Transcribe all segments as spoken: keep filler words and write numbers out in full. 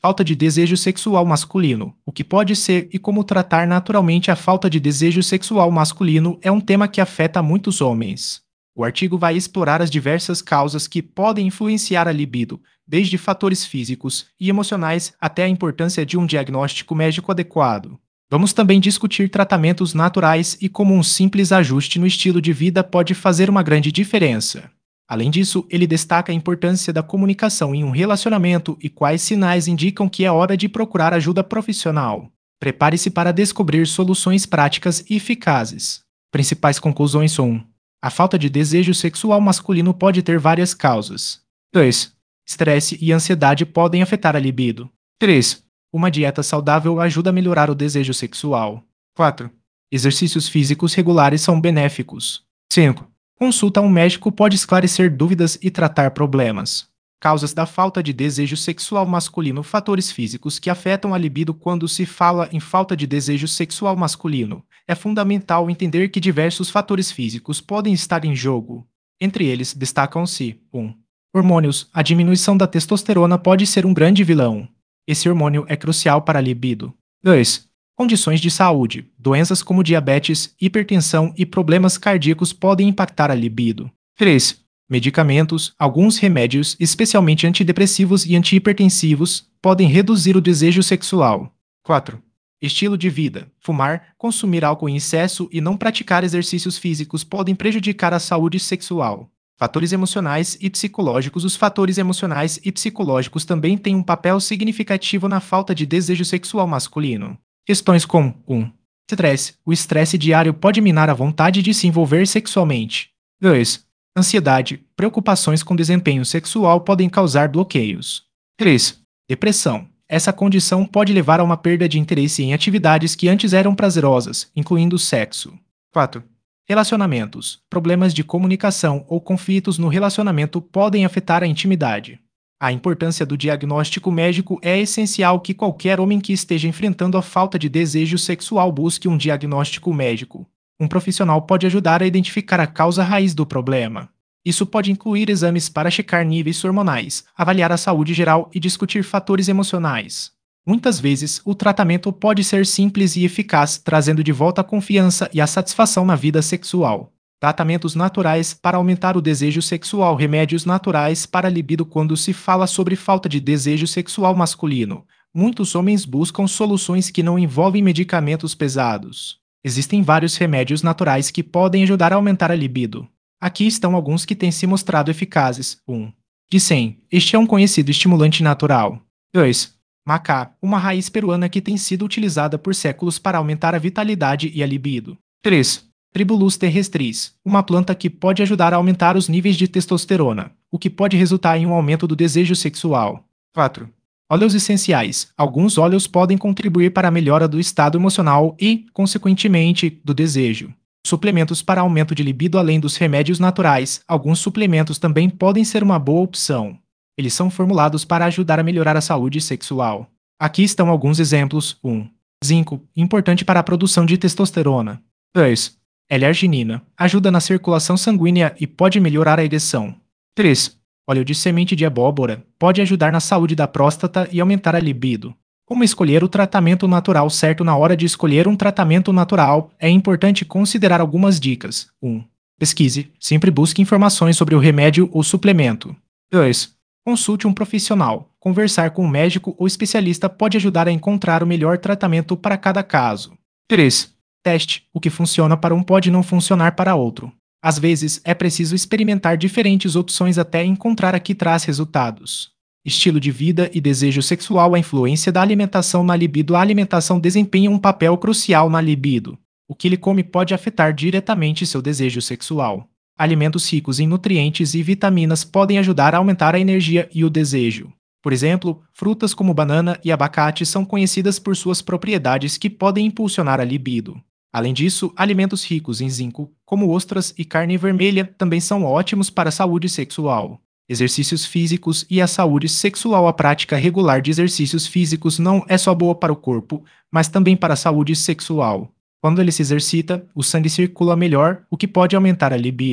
Falta de desejo sexual masculino. O que pode ser e como tratar naturalmente a falta de desejo sexual masculino é um tema que afeta muitos homens. O artigo vai explorar as diversas causas que podem influenciar a libido, desde fatores físicos e emocionais até a importância de um diagnóstico médico adequado. Vamos também discutir tratamentos naturais e como um simples ajuste no estilo de vida pode fazer uma grande diferença. Além disso, ele destaca a importância da comunicação em um relacionamento e quais sinais indicam que é hora de procurar ajuda profissional. Prepare-se para descobrir soluções práticas e eficazes. Principais conclusões são: a falta de desejo sexual masculino pode ter várias causas. dois. Estresse e ansiedade podem afetar a libido. três. Uma dieta saudável ajuda a melhorar o desejo sexual. quatro. Exercícios físicos regulares são benéficos. cinco. Consulta a um médico pode esclarecer dúvidas e tratar problemas. Causas da falta de desejo sexual masculino: fatores físicos que afetam a libido. Quando se fala em falta de desejo sexual masculino, é fundamental entender que diversos fatores físicos podem estar em jogo. Entre eles, destacam-se: um. Hormônios. A diminuição da testosterona pode ser um grande vilão. Esse hormônio é crucial para a libido. dois. Condições de saúde. Doenças como diabetes, hipertensão e problemas cardíacos podem impactar a libido. três. Medicamentos. Alguns remédios, especialmente antidepressivos e antihipertensivos, podem reduzir o desejo sexual. quatro. Estilo de vida. Fumar, consumir álcool em excesso e não praticar exercícios físicos podem prejudicar a saúde sexual. Fatores emocionais e psicológicos. Os fatores emocionais e psicológicos também têm um papel significativo na falta de desejo sexual masculino. Questões como: um. Estresse. O estresse diário pode minar a vontade de se envolver sexualmente. dois. Ansiedade. Preocupações com desempenho sexual podem causar bloqueios. três. Depressão. Essa condição pode levar a uma perda de interesse em atividades que antes eram prazerosas, incluindo o sexo. quatro. Relacionamentos. Problemas de comunicação ou conflitos no relacionamento podem afetar a intimidade. A importância do diagnóstico médico é essencial que qualquer homem que esteja enfrentando a falta de desejo sexual busque um diagnóstico médico. Um profissional pode ajudar a identificar a causa raiz do problema. Isso pode incluir exames para checar níveis hormonais, avaliar a saúde geral e discutir fatores emocionais. Muitas vezes, o tratamento pode ser simples e eficaz, trazendo de volta a confiança e a satisfação na vida sexual. Tratamentos naturais para aumentar o desejo sexual. Remédios naturais para a libido. Quando se fala sobre falta de desejo sexual masculino, muitos homens buscam soluções que não envolvem medicamentos pesados. Existem vários remédios naturais que podem ajudar a aumentar a libido. Aqui estão alguns que têm se mostrado eficazes. um. Ginseng. Este é um conhecido estimulante natural. dois. Macá. Uma raiz peruana que tem sido utilizada por séculos para aumentar a vitalidade e a libido. três. Tribulus terrestris, uma planta que pode ajudar a aumentar os níveis de testosterona, o que pode resultar em um aumento do desejo sexual. quatro. Óleos essenciais. Alguns óleos podem contribuir para a melhora do estado emocional e, consequentemente, do desejo. Suplementos para aumento de libido. Além dos remédios naturais, alguns suplementos também podem ser uma boa opção. Eles são formulados para ajudar a melhorar a saúde sexual. Aqui estão alguns exemplos. um. Zinco, importante para a produção de testosterona. dois. L-arginina, ajuda na circulação sanguínea e pode melhorar a ereção. três. Óleo de semente de abóbora, pode ajudar na saúde da próstata e aumentar a libido. Como escolher o tratamento natural certo? Na hora de escolher um tratamento natural, é importante considerar algumas dicas. um. Pesquise, sempre busque informações sobre o remédio ou suplemento. dois. Consulte um profissional. Conversar com um médico ou especialista pode ajudar a encontrar o melhor tratamento para cada caso. três. Teste. O que funciona para um pode não funcionar para outro. Às vezes, é preciso experimentar diferentes opções até encontrar a que traz resultados. Estilo de vida e desejo sexual. A influência da alimentação na libido. A alimentação desempenha um papel crucial na libido. O que ele come pode afetar diretamente seu desejo sexual. Alimentos ricos em nutrientes e vitaminas podem ajudar a aumentar a energia e o desejo. Por exemplo, frutas como banana e abacate são conhecidas por suas propriedades que podem impulsionar a libido. Além disso, alimentos ricos em zinco, como ostras e carne vermelha, também são ótimos para a saúde sexual. Exercícios físicos e a saúde sexual. A prática regular de exercícios físicos não é só boa para o corpo, mas também para a saúde sexual. Quando ele se exercita, o sangue circula melhor, o que pode aumentar a libido.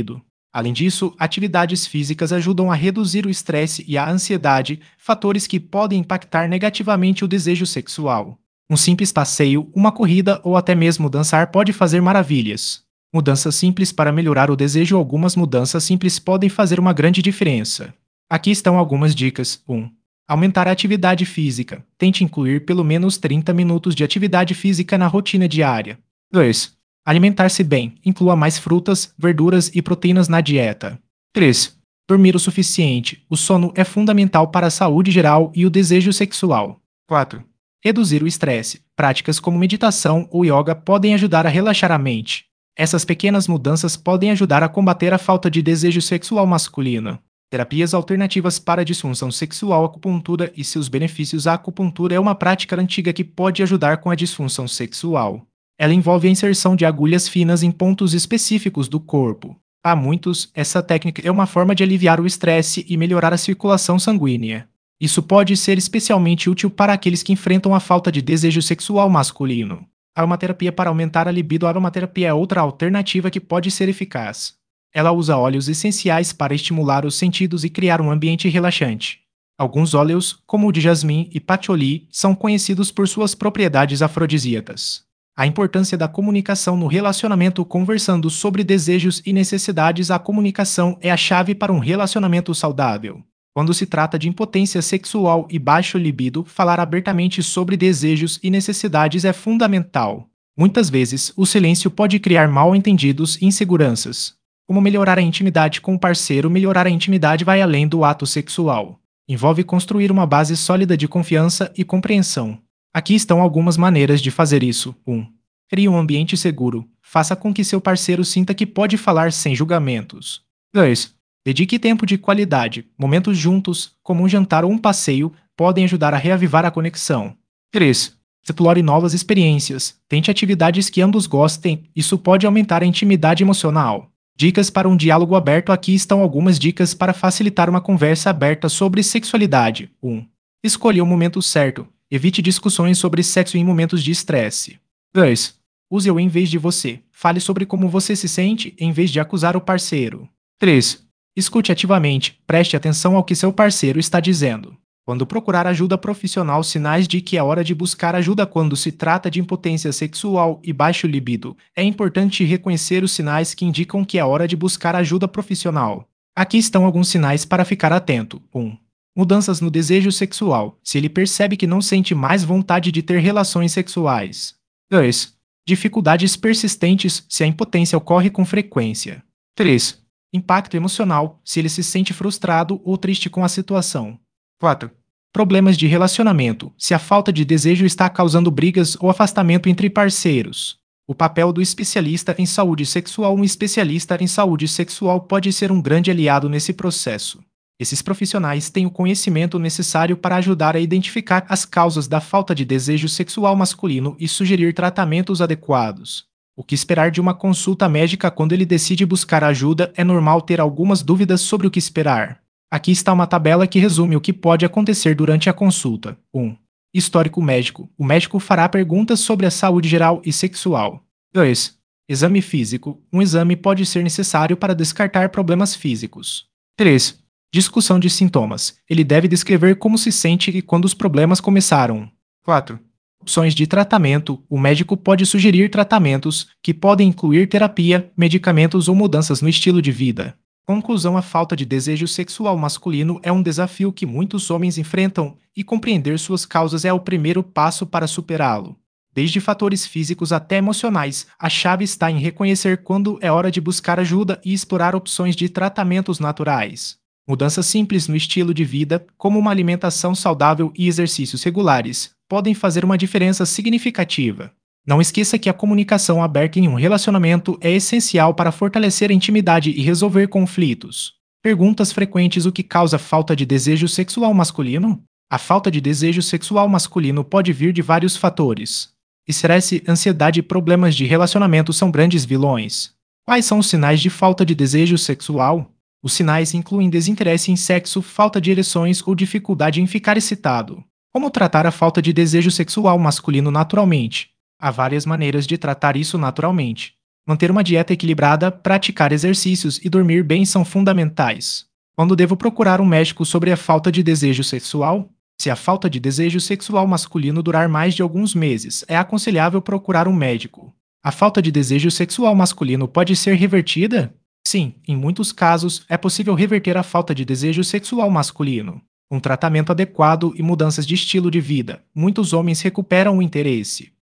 Além disso, atividades físicas ajudam a reduzir o estresse e a ansiedade, fatores que podem impactar negativamente o desejo sexual. Um simples passeio, uma corrida ou até mesmo dançar pode fazer maravilhas. Mudanças simples para melhorar o desejo. Algumas mudanças simples podem fazer uma grande diferença. Aqui estão algumas dicas. um. Aumentar a atividade física. Tente incluir pelo menos trinta minutos de atividade física na rotina diária. dois. Alimentar-se bem. Inclua mais frutas, verduras e proteínas na dieta. três. Dormir o suficiente. O sono é fundamental para a saúde geral e o desejo sexual. quatro. Reduzir o estresse. Práticas como meditação ou yoga podem ajudar a relaxar a mente. Essas pequenas mudanças podem ajudar a combater a falta de desejo sexual masculino. Terapias alternativas para a disfunção sexual. Acupuntura e seus benefícios. A acupuntura é uma prática antiga que pode ajudar com a disfunção sexual. Ela envolve a inserção de agulhas finas em pontos específicos do corpo. Para muitos, essa técnica é uma forma de aliviar o estresse e melhorar a circulação sanguínea. Isso pode ser especialmente útil para aqueles que enfrentam a falta de desejo sexual masculino. A aromaterapia para aumentar a libido. A aromaterapia é outra alternativa que pode ser eficaz. Ela usa óleos essenciais para estimular os sentidos e criar um ambiente relaxante. Alguns óleos, como o de jasmim e patchouli, são conhecidos por suas propriedades afrodisíacas. A importância da comunicação no relacionamento. Conversando sobre desejos e necessidades. A comunicação é a chave para um relacionamento saudável. Quando se trata de impotência sexual e baixo libido, falar abertamente sobre desejos e necessidades é fundamental. Muitas vezes, o silêncio pode criar mal-entendidos e inseguranças. Como melhorar a intimidade com o parceiro? Melhorar a intimidade vai além do ato sexual. Envolve construir uma base sólida de confiança e compreensão. Aqui estão algumas maneiras de fazer isso. um. Crie um ambiente seguro. Faça com que seu parceiro sinta que pode falar sem julgamentos. dois. Dedique tempo de qualidade. Momentos juntos, como um jantar ou um passeio, podem ajudar a reavivar a conexão. três. Explore novas experiências. Tente atividades que ambos gostem. Isso pode aumentar a intimidade emocional. Dicas para um diálogo aberto. Aqui estão algumas dicas para facilitar uma conversa aberta sobre sexualidade. um. Escolha o momento certo. Evite discussões sobre sexo em momentos de estresse. dois. Use eu em vez de você. Fale sobre como você se sente em vez de acusar o parceiro. três. Escute ativamente. Preste atenção ao que seu parceiro está dizendo. Quando procurar ajuda profissional. Sinais de que é hora de buscar ajuda. Quando se trata de impotência sexual e baixo libido, é importante reconhecer os sinais que indicam que é hora de buscar ajuda profissional. Aqui estão alguns sinais para ficar atento. um. Mudanças no desejo sexual. Se ele percebe que não sente mais vontade de ter relações sexuais. dois. Dificuldades persistentes. Se a impotência ocorre com frequência. três. Impacto emocional. Se ele se sente frustrado ou triste com a situação. quatro. Problemas de relacionamento. Se a falta de desejo está causando brigas ou afastamento entre parceiros. O papel do especialista em saúde sexual. Um especialista em saúde sexual pode ser um grande aliado nesse processo. Esses profissionais têm o conhecimento necessário para ajudar a identificar as causas da falta de desejo sexual masculino e sugerir tratamentos adequados. O que esperar de uma consulta médica? Quando ele decide buscar ajuda, é normal ter algumas dúvidas sobre o que esperar. Aqui está uma tabela que resume o que pode acontecer durante a consulta. um. Histórico médico. O médico fará perguntas sobre a saúde geral e sexual. dois. Exame físico. Um exame pode ser necessário para descartar problemas físicos. três. Discussão de sintomas. Ele deve descrever como se sente e quando os problemas começaram. quatro. Opções de tratamento. O médico pode sugerir tratamentos, que podem incluir terapia, medicamentos ou mudanças no estilo de vida. Conclusão: a falta de desejo sexual masculino é um desafio que muitos homens enfrentam, e compreender suas causas é o primeiro passo para superá-lo. Desde fatores físicos até emocionais, a chave está em reconhecer quando é hora de buscar ajuda e explorar opções de tratamentos naturais. Mudanças simples no estilo de vida, como uma alimentação saudável e exercícios regulares, podem fazer uma diferença significativa. Não esqueça que a comunicação aberta em um relacionamento é essencial para fortalecer a intimidade e resolver conflitos. Perguntas frequentes: o que causa falta de desejo sexual masculino? A falta de desejo sexual masculino pode vir de vários fatores. Estresse, ansiedade e problemas de relacionamento são grandes vilões. Quais são os sinais de falta de desejo sexual? Os sinais incluem desinteresse em sexo, falta de ereções ou dificuldade em ficar excitado. Como tratar a falta de desejo sexual masculino naturalmente? Há várias maneiras de tratar isso naturalmente. Manter uma dieta equilibrada, praticar exercícios e dormir bem são fundamentais. Quando devo procurar um médico sobre a falta de desejo sexual? Se a falta de desejo sexual masculino durar mais de alguns meses, é aconselhável procurar um médico. A falta de desejo sexual masculino pode ser revertida? Sim, em muitos casos é possível reverter a falta de desejo sexual masculino. Com tratamento adequado e mudanças de estilo de vida, muitos homens recuperam o interesse.